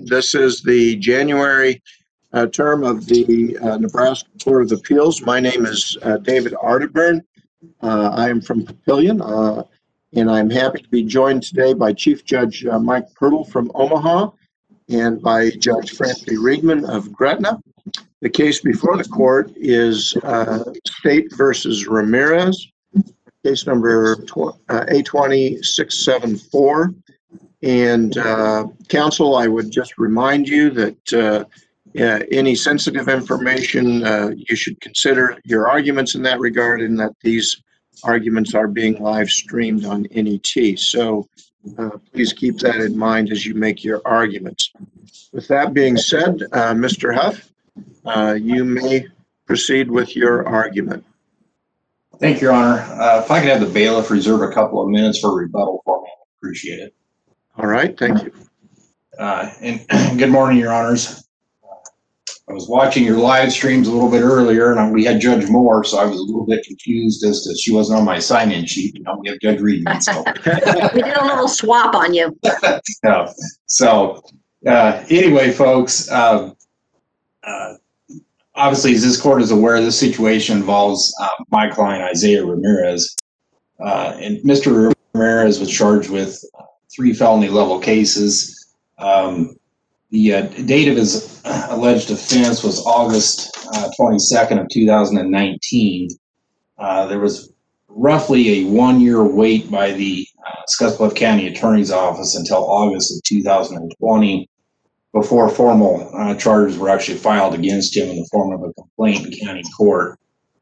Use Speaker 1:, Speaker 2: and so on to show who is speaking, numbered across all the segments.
Speaker 1: This is the January term of the Nebraska Court of Appeals. My name is David Arterburn. I am from Papillion, and I'm happy to be joined today by Chief Judge Mike Pirtle from Omaha and by Judge Francie Riegman of Gretna. The case before the court is State versus Ramirez, case number A20-674. And counsel, I would just remind you that any sensitive information, you should consider your arguments in that regard, and that these arguments are being live streamed on NET. So please keep that in mind as you make your arguments. With that being said, Mr. Huff, you may proceed with your argument.
Speaker 2: Thank you, Your Honor. If I could have the bailiff reserve a couple of minutes for rebuttal for me, I'd appreciate it.
Speaker 1: All right, thank you.
Speaker 2: And good morning, Your Honors. I was watching your live streams a little bit earlier, and we had Judge Moore, so I was a little bit confused as to she wasn't on my sign-in sheet. You know, we have Judge Riegman. So.
Speaker 3: We did a little swap on you.
Speaker 2: Anyway, folks, obviously, as this court is aware, this situation involves my client, Isaiah Ramirez. And Mr. Ramirez was charged with 3 felony-level cases. The date of his alleged offense was August 22nd of 2019. There was roughly a 1-year wait by the Scottsbluff County Attorney's Office until August of 2020 before formal charges were actually filed against him in the form of a complaint in county court.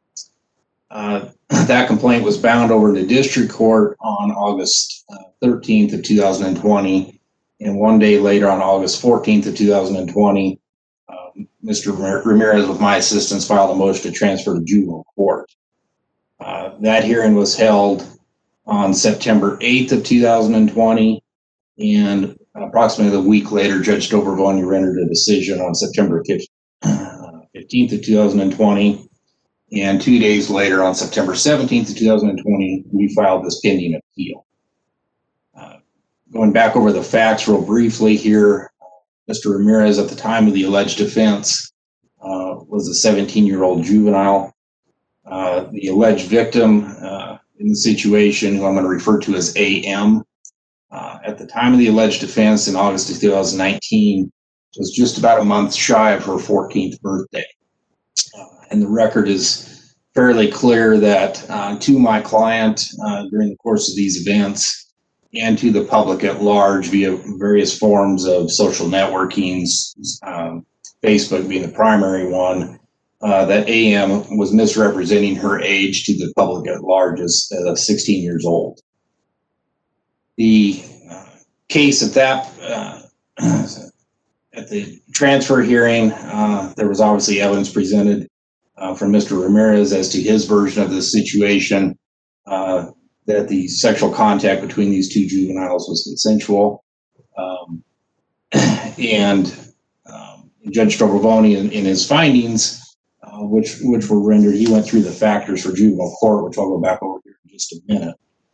Speaker 2: That complaint was bound over to district court on August 13th of 2020. And 1 day later, on August 14th of 2020, Mr. Ramirez, with my assistance, filed a motion to transfer to juvenile court. That hearing was held on September 8th of 2020, and approximately a week later, Judge Dobravonia rendered a decision on September 15th of 2020, and 2 days later, on September 17th of 2020, we filed this pending appeal. Going back over the facts real briefly here, Mr. Ramirez, at the time of the alleged offense, was a 17-year-old juvenile. The alleged victim in the situation, who I'm going to refer to as AM, at the time of the alleged offense in August of 2019, was just about a month shy of her 14th birthday. And the record is fairly clear that to my client, during the course of these events, and to the public at large via various forms of social networking, Facebook being the primary one, that AM was misrepresenting her age to the public at large as 16 years old. The case at the transfer hearing, there was obviously evidence presented from Mr. Ramirez as to his version of the situation, that the sexual contact between these 2 juveniles was consensual. And Judge Dobravonia, in his findings, which were rendered, he went through the factors for juvenile court, which I'll go back over here in just a minute.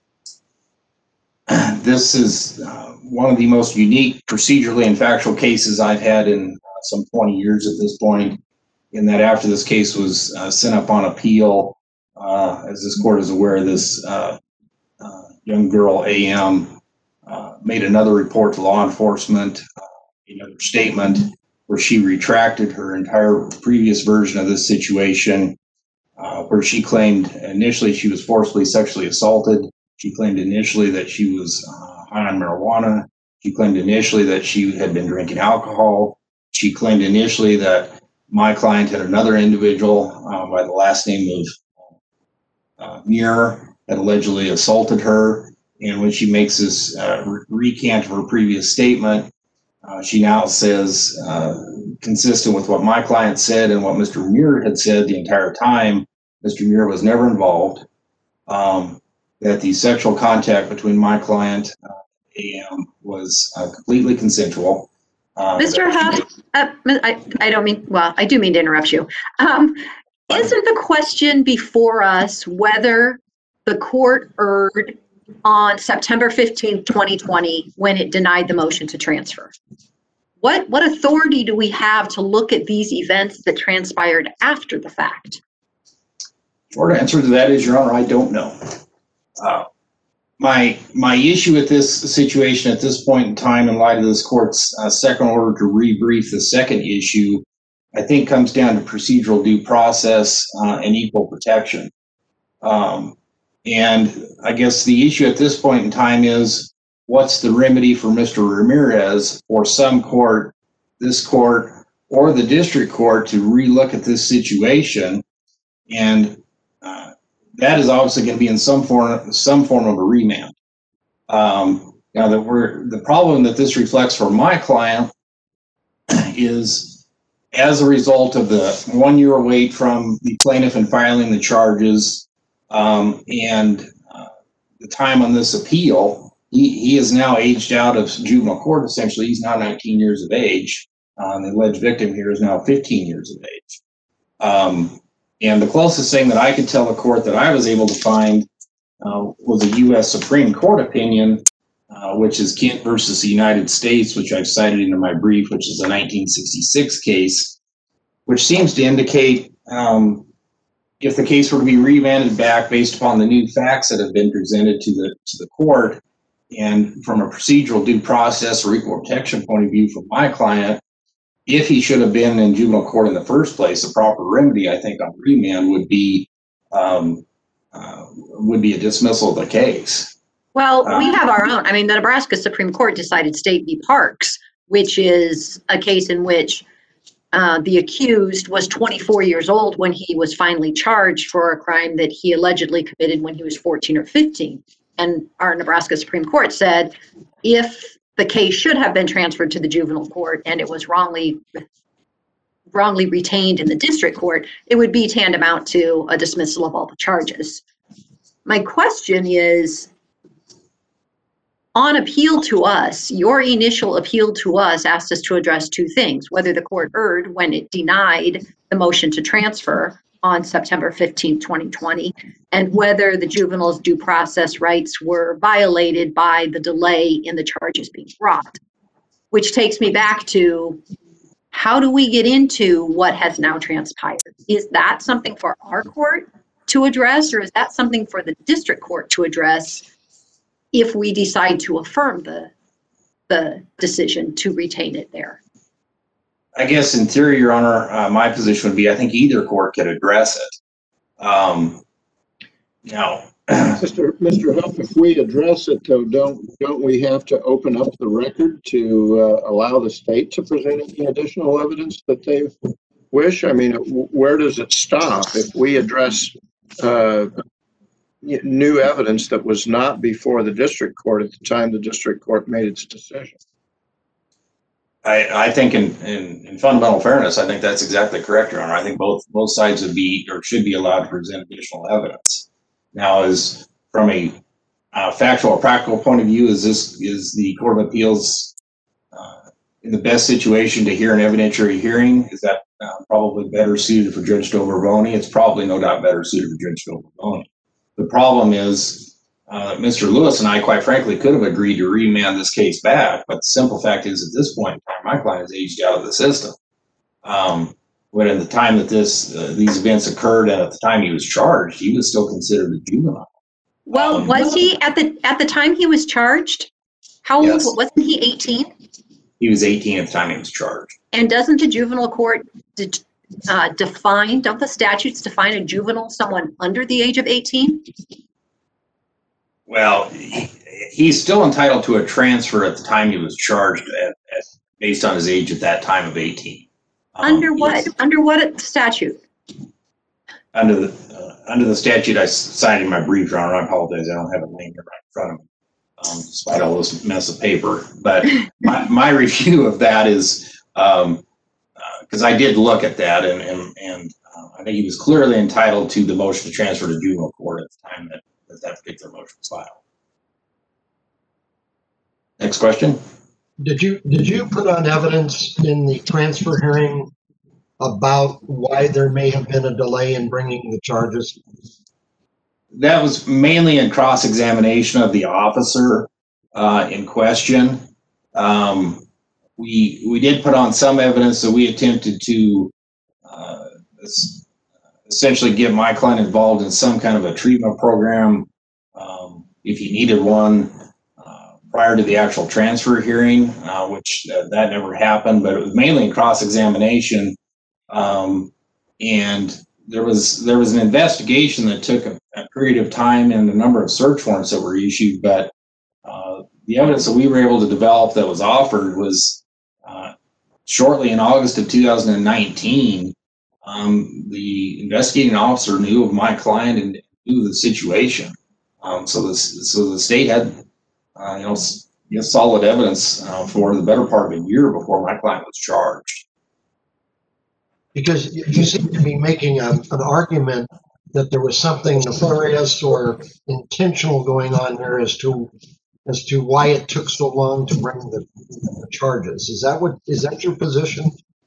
Speaker 2: This is one of the most unique procedurally and factual cases I've had in some 20 years at this point, in that after this case was sent up on appeal, as this court is aware, this young girl, AM, made another report to law enforcement, another statement where she retracted her entire previous version of this situation, where she claimed initially she was forcibly sexually assaulted. She claimed initially that she was high on marijuana. She claimed initially that she had been drinking alcohol. She claimed initially that my client had another individual by the last name of Muir that allegedly assaulted her. And when she makes this recant of her previous statement, she now says, consistent with what my client said and what Mr. Muir had said the entire time, Mr. Muir was never involved, that the sexual contact between my client AM was completely consensual.
Speaker 3: Mr. Huff, I don't mean, well, I do mean to interrupt you. Isn't the question before us whether the court erred on September 15th, 2020, when it denied the motion to transfer? What authority do we have to look at these events that transpired after the fact?
Speaker 2: Short answer to that is, Your Honor, I don't know. My issue with this situation at this point in time, in light of this court's second order to rebrief the second issue, I think comes down to procedural due process and equal protection. And I guess the issue at this point in time is, what's the remedy for Mr. Ramirez or some court, this court, or the district court to relook at this situation? And that is obviously going to be in some form of a remand. Now the problem that this reflects for my client is, as a result of the 1 year wait from the plaintiff in filing the charges and the time on this appeal, he is now aged out of juvenile court. Essentially, he's now 19 years of age. The alleged victim here is now 15 years of age. And the closest thing that I could tell the court that I was able to find was a U.S. Supreme Court opinion, which is Kent versus the United States, which I've cited in my brief, which is a 1966 case, which seems to indicate if the case were to be remanded back based upon the new facts that have been presented to the court, and from a procedural due process or equal protection point of view for my client, if he should have been in juvenile court in the first place, the proper remedy, I think, on remand would be a dismissal of the case.
Speaker 3: Well, we have our own. I mean, the Nebraska Supreme Court decided State v. Parks, which is a case in which the accused was 24 years old when he was finally charged for a crime that he allegedly committed when he was 14 or 15. And our Nebraska Supreme Court said, if the case should have been transferred to the juvenile court and it was wrongly retained in the district court, it would be tantamount to a dismissal of all the charges. My question is, on appeal to us, your initial appeal to us asked us to address two things: whether the court erred when it denied the motion to transfer on September 15, 2020, and whether the juvenile's due process rights were violated by the delay in the charges being brought. Which takes me back to, how do we get into what has now transpired? Is that something for our court to address, or is that something for the district court to address if we decide to affirm the decision to retain it there?
Speaker 2: I guess in theory, Your Honor, my position would be, I think either court could address it. Now,
Speaker 1: Mr. Huff, if we address it, though, don't we have to open up the record to allow the state to present any additional evidence that they wish? I mean, where does it stop if we address new evidence that was not before the district court at the time the district court made its decision?
Speaker 2: I think in fundamental fairness, I think that's exactly correct, Your Honor. I think both sides would be or should be allowed to present additional evidence. Now, as from a factual or practical point of view, is the Court of Appeals in the best situation to hear an evidentiary hearing? Is that probably better suited for Judge Dover-Roney? It's probably no doubt better suited for Judge Dover-Roney. The problem is, Mr. Lewis and I, quite frankly, could have agreed to remand this case back, but the simple fact is, at this point in time, my client is aged out of the system. When at the time that these events occurred and at the time he was charged, he was still considered a juvenile.
Speaker 3: Well, was he at the time he was charged? How old?
Speaker 2: Yes.
Speaker 3: Wasn't he 18?
Speaker 2: He was 18 at the time he was charged.
Speaker 3: And doesn't the juvenile court don't the statutes define a juvenile someone under the age of 18?
Speaker 2: Well, he's still entitled to a transfer at the time he was charged based on his age at that time of 18.
Speaker 3: Under what statute?
Speaker 2: Under the statute I cited in my brief, Your Honor. I apologize, I don't have it laying here right in front of me, despite all this mess of paper. But my review of that is, because I did look at that, and I think he was clearly entitled to the motion to transfer to juvenile court at the time that particular motion was filed. Next question.
Speaker 4: Did you put on evidence in the transfer hearing about why there may have been a delay in bringing the charges?
Speaker 2: That was mainly in cross-examination of the officer in question. we did put on some evidence that we attempted to essentially get my client involved in some kind of a treatment program if he needed one prior to the actual transfer hearing, which that never happened, but it was mainly in cross-examination. And there was an investigation that took a period of time and a number of search warrants that were issued, but the evidence that we were able to develop that was offered was shortly in August of 2019. The investigating officer knew of my client and knew the situation. So the state had, solid evidence for the better part of a year before my client was charged.
Speaker 4: Because you seem to be making an argument that there was something nefarious or intentional going on here as to why it took so long to bring the charges. Is that your position?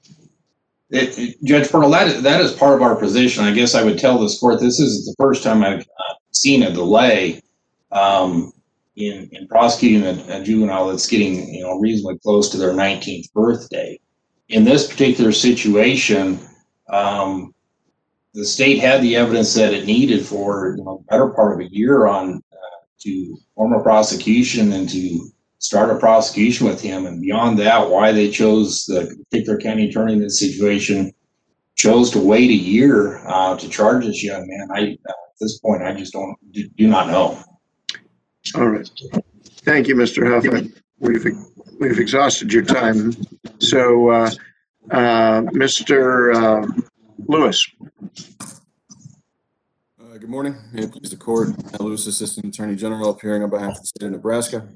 Speaker 2: Judge Purnell, that is part of our position. I guess I would tell this court this is the first time I've seen a delay in prosecuting a juvenile that's getting reasonably close to their 19th birthday. In this particular situation, the state had the evidence that it needed for the better part of a year to form a prosecution and to start a prosecution with him. And beyond that, why they chose, the particular county attorney in this situation chose to wait a year to charge this young man, at this point, I just do not know.
Speaker 1: All right. Thank you, Mr. Huffman. We've exhausted your time. So, Mr. Lewis.
Speaker 5: Good morning. May it please the court. Matt Lewis, Assistant Attorney General, appearing on behalf of the state of Nebraska.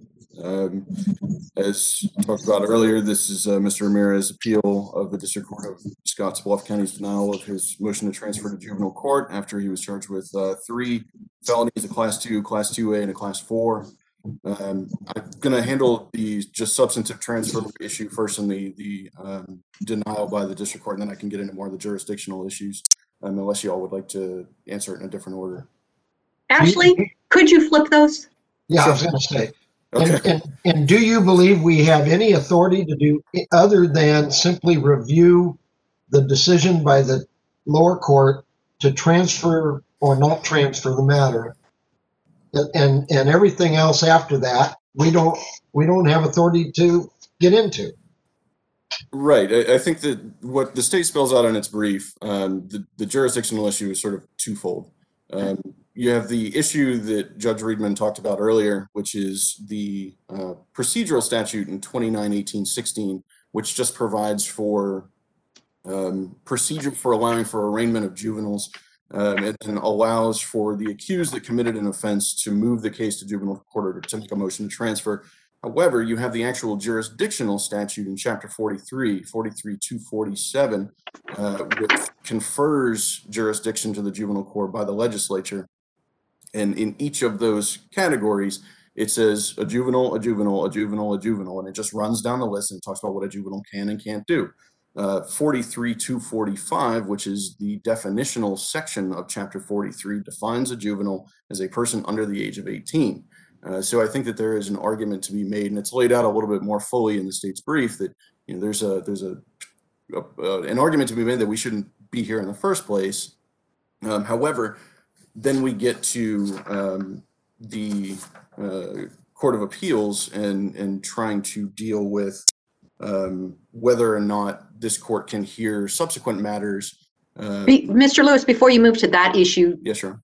Speaker 5: As talked about earlier, this is Mr. Ramirez's appeal of the District Court of Scottsbluff County's denial of his motion to transfer to juvenile court after he was charged with 3 felonies, a Class 2, Class 2A, and a Class 4. I'm going to handle the just substantive transfer issue first and the denial by the district court, and then I can get into more of the jurisdictional issues, unless you all would like to answer it in a different order.
Speaker 3: Ashley, could you flip those?
Speaker 4: Yeah, I was going to say.
Speaker 5: Okay.
Speaker 4: And do you believe we have any authority to do other than simply review the decision by the lower court to transfer or not transfer the matter? And everything else after that, we don't have authority to get into.
Speaker 5: Right. I think that what the state spells out in its brief, the jurisdictional issue is sort of twofold. You have the issue that Judge Riedman talked about earlier, which is the procedural statute in 29-18-16, which just provides for procedure for allowing for arraignment of juveniles, and allows for the accused that committed an offense to move the case to juvenile court or to make a motion to transfer. However, you have the actual jurisdictional statute in Chapter 43-247, which confers jurisdiction to the juvenile court by the legislature. And in each of those categories, it says a juvenile, a juvenile, a juvenile, a juvenile, and it just runs down the list and talks about what a juvenile can and can't do. 43-245, which is the definitional section of Chapter 43, defines a juvenile as a person under the age of 18. So I think that there is an argument to be made, and it's laid out a little bit more fully in the state's brief that there's an argument to be made that we shouldn't be here in the first place. However, then we get to the Court of Appeals and trying to deal with whether or not this court can hear subsequent matters.
Speaker 3: Mr. Lewis, before you move to that issue,
Speaker 5: Yes, sure.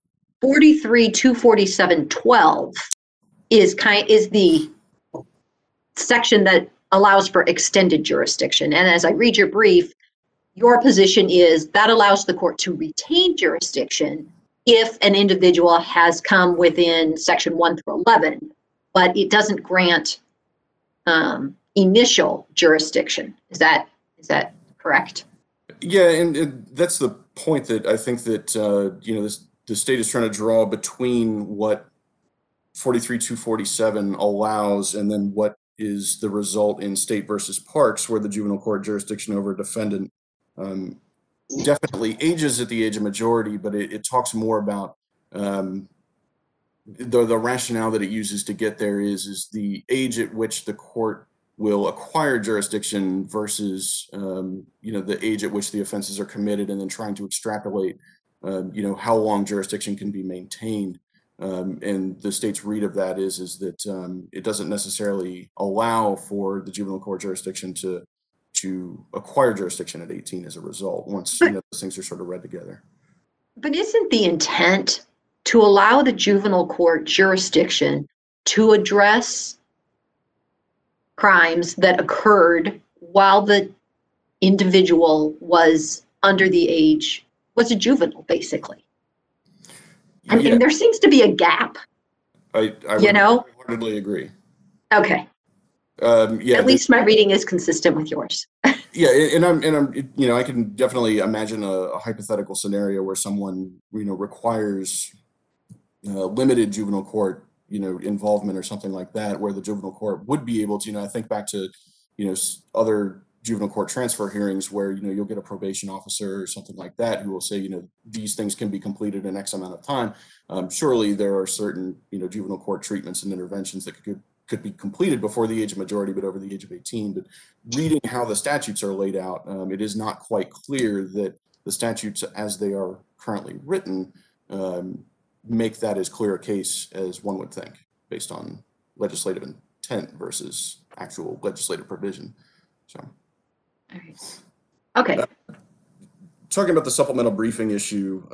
Speaker 3: 43-247-12 is the section that allows for extended jurisdiction. And as I read your brief, your position is that allows the court to retain jurisdiction if an individual has come within section 1 through 11, but it doesn't grant initial jurisdiction. Is that correct?
Speaker 5: Yeah, and that's the point that I think that the state is trying to draw between what 43-247 allows and then what is the result in State versus Parks, where the juvenile court jurisdiction over a defendant definitely ages at the age of majority, but it talks more about the rationale that it uses to get there is the age at which the court will acquire jurisdiction versus, the age at which the offenses are committed, and then trying to extrapolate, how long jurisdiction can be maintained. And the state's read of that is that it doesn't necessarily allow for the juvenile court jurisdiction to acquire jurisdiction at 18 as a result, once those things are sort of read together.
Speaker 3: But isn't the intent to allow the juvenile court jurisdiction to address crimes that occurred while the individual was under the age, was a juvenile, basically? I mean, there seems to be a gap.
Speaker 5: I wholeheartedly agree.
Speaker 3: Okay. At least my reading is consistent with yours.
Speaker 5: Yeah, and I'm I can definitely imagine a hypothetical scenario where someone requires limited juvenile court involvement or something like that, where the juvenile court would be able to. I think back to other juvenile court transfer hearings where you'll get a probation officer or something like that who will say these things can be completed in X amount of time. Surely there are certain juvenile court treatments and interventions that could be completed before the age of majority, but over the age of 18. But reading how the statutes are laid out, it is not quite clear that the statutes as they are currently written make that as clear a case as one would think, based on legislative intent versus actual legislative provision. So,
Speaker 3: all right. Okay.
Speaker 5: Talking about the supplemental briefing issue,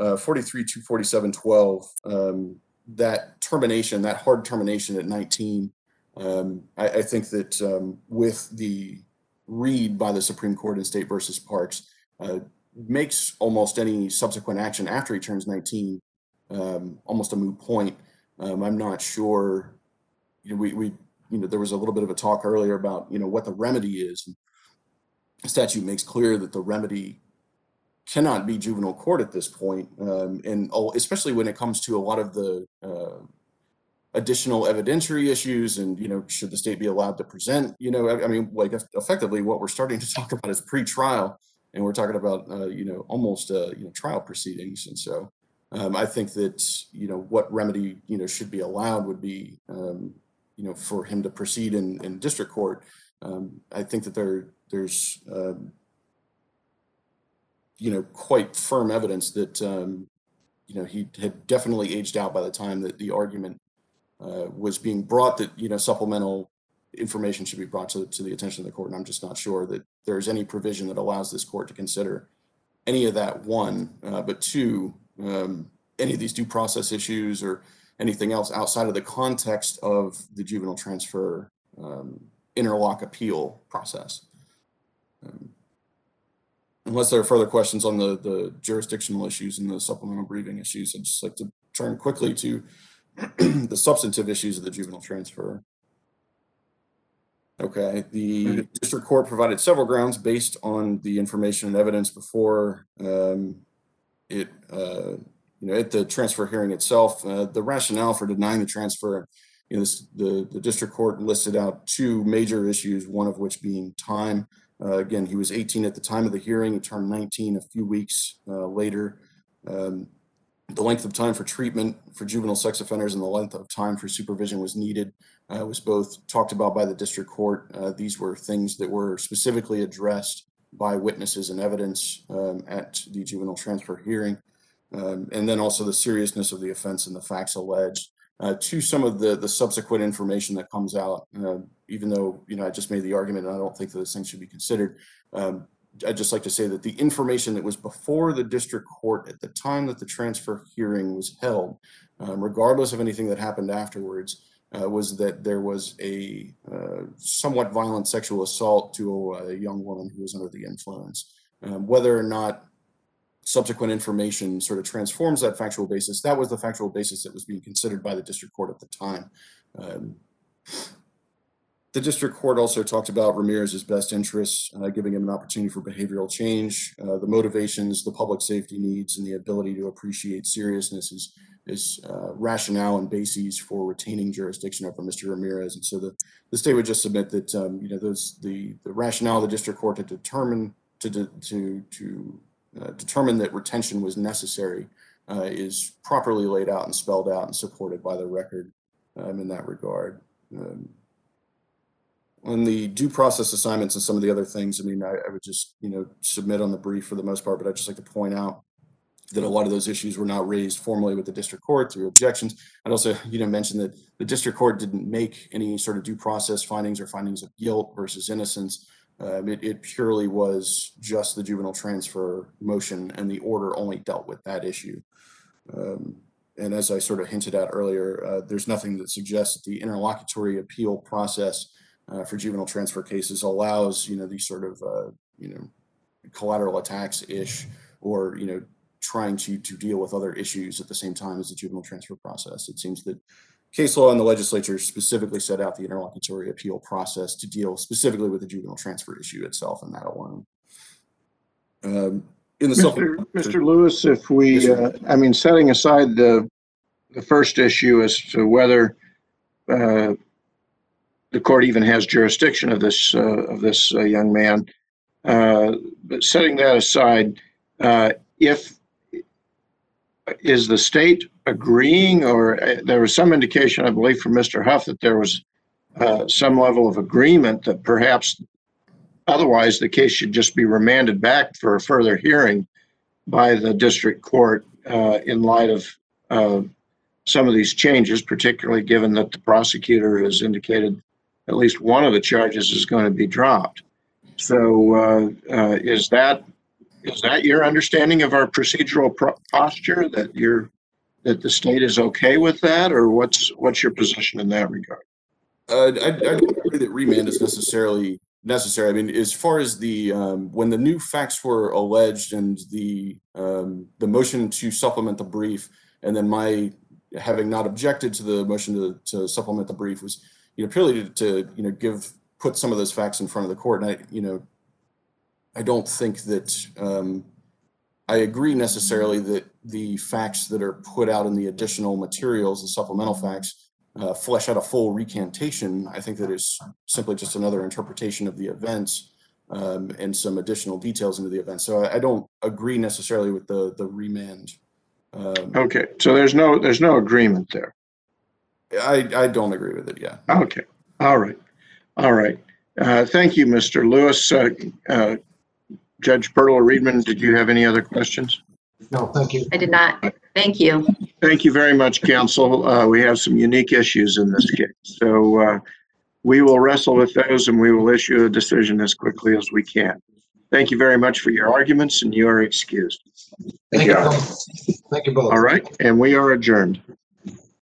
Speaker 5: 43-247-12, that termination, that hard termination at 19, I think that with the read by the Supreme Court in State versus Parks, makes almost any subsequent action after he turns 19 almost a moot point. I'm not sure. We there was a little bit of a talk earlier about what the remedy is. The statute makes clear that the remedy cannot be juvenile court at this point, and especially when it comes to a lot of the additional evidentiary issues, and should the state be allowed to present? Effectively, what we're starting to talk about is pre-trial, and we're talking about almost trial proceedings. And so I think that what remedy should be allowed would be for him to proceed in district court. I think that there's quite firm evidence that he had definitely aged out by the time that the argument was being brought, that supplemental information should be brought to the attention of the court. And I'm just not sure that there's any provision that allows this court to consider any of that, one, but two, any of these due process issues or anything else outside of the context of the juvenile transfer interlock appeal process. Unless there are further questions on the jurisdictional issues and the supplemental briefing issues, I'd just like to turn quickly to the substantive issues of the juvenile transfer. Okay, the district court provided several grounds based on the information and evidence before at the transfer hearing itself. The rationale for denying the transfer, the district court listed out two major issues, one of which being time. Again, he was 18 at the time of the hearing. He turned 19 a few weeks later. The length of time for treatment for juvenile sex offenders and the length of time for supervision was needed. Was both talked about by the district court. These were things that were specifically addressed by witnesses and evidence at the juvenile transfer hearing. And then also the seriousness of the offense and the facts alleged. To some of the subsequent information that comes out, even though I just made the argument and I don't think that this thing should be considered. I'd just like to say that the information that was before the district court at the time that the transfer hearing was held, regardless of anything that happened afterwards, was that there was a somewhat violent sexual assault to a young woman who was under the influence. Whether or not subsequent information sort of transforms that factual basis, that was the factual basis that was being considered by the district court at the time. The district court also talked about Ramirez's best interests, giving him an opportunity for behavioral change, the motivations, the public safety needs, and the ability to appreciate seriousness is rationale and bases for retaining jurisdiction over Mr. Ramirez. And so the state would just submit that the rationale of the district court to determine that retention was necessary is properly laid out and spelled out and supported by the record in that regard. On the due process assignments and some of the other things, I mean, I would just, submit on the brief for the most part, but I'd just like to point out that a lot of those issues were not raised formally with the district court through objections. I'd also, mention that the district court didn't make any sort of due process findings or findings of guilt versus innocence. It purely was just the juvenile transfer motion, and the order only dealt with that issue. And as I sort of hinted at earlier, there's nothing that suggests that the interlocutory appeal process for juvenile transfer cases allows, these sort of, collateral attacks-ish, or, trying to deal with other issues at the same time as the juvenile transfer process. It seems that case law and the legislature specifically set out the interlocutory appeal process to deal specifically with the juvenile transfer issue itself, and that alone. In the
Speaker 1: Mr. Lewis, if we, setting aside the first issue as to whether the court even has jurisdiction of this young man, but setting that aside, is the state agreeing, or there was some indication, I believe, from Mr. Huff that there was some level of agreement that perhaps otherwise the case should just be remanded back for a further hearing by the district court in light of some of these changes, particularly given that the prosecutor has indicated at least one of the charges is going to be dropped. So is that your understanding of our procedural posture, that the state is okay with that, or what's your position in that regard?
Speaker 5: I don't agree that remand is necessary. I mean, as far as the when the new facts were alleged and the motion to supplement the brief, and then my having not objected to the motion to supplement the brief was, purely to put some of those facts in front of the court. And I don't think that I agree necessarily that the facts that are put out in the additional materials, the supplemental facts, flesh out a full recantation. I think that is simply just another interpretation of the events and some additional details into the event. So I don't agree necessarily with the remand.
Speaker 1: Okay, so there's no agreement there.
Speaker 5: I don't agree with it. Yeah.
Speaker 1: Okay. All right. Thank you, Mr. Lewis. Judge Pertler-Riedman, did you have any other questions?
Speaker 4: No, thank you.
Speaker 3: I did not. Thank you.
Speaker 1: Thank you very much, counsel. We have some unique issues in this case. So we will wrestle with those, and we will issue a decision as quickly as we can. Thank you very much for your arguments, and you are excused.
Speaker 4: Thank you both. Thank you both.
Speaker 1: All right, and we are adjourned.